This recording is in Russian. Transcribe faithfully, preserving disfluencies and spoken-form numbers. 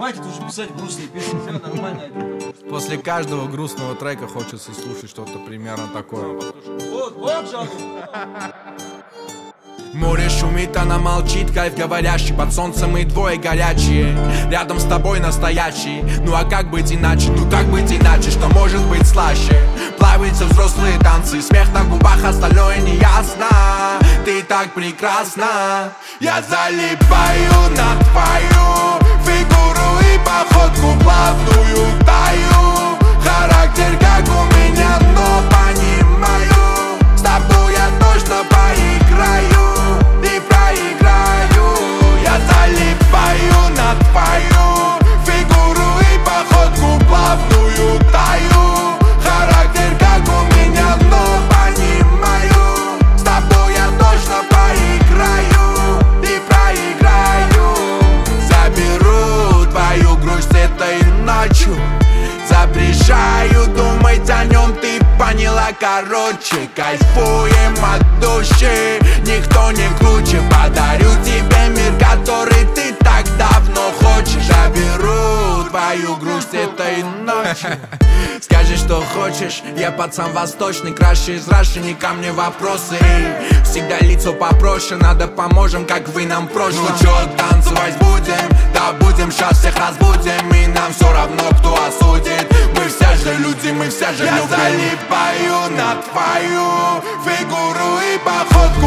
хватит уже писать грустные песни, все нормально. После каждого грустного трека хочется слушать что-то примерно такое. Вот, вот жанр. Море шумит, она молчит, кайф говорящий. Под солнцем мы двое горячие, рядом с тобой настоящий. Ну а как быть иначе, ну как быть иначе, что может быть слаще? Плавятся взрослые танцы, смех на губах, остальное не ясно. Ты так прекрасна. Я залипаю на твою фигуру и походку плавную таю. Характер как у меня, но понимаю, с тобой я точно поиграю и проиграю. Я залипаю на твою фигуру и походку плавную таю. Характер как у меня, но понимаю, с тобой я точно поиграю и проиграю. Заберу твою грусть этой ночью, запрещаю думать о нем, ты поняла, короче. Кайфуем от души, никто не круче. Подарю тебе мир, который ты так давно хочешь. Заберу твою грусть этой ночью. Скажи, что хочешь, я пацан восточный, краше из Раши, не ко мне вопросы. Всегда лицо попроще, надо поможем, как вы нам проще. Ну чё, танцевать будем? Да будем, сейчас всех разбудим, и нам все равно, кто осудит. Мы все же люди, мы все же любим. Я залипаю на твою фигуру и походку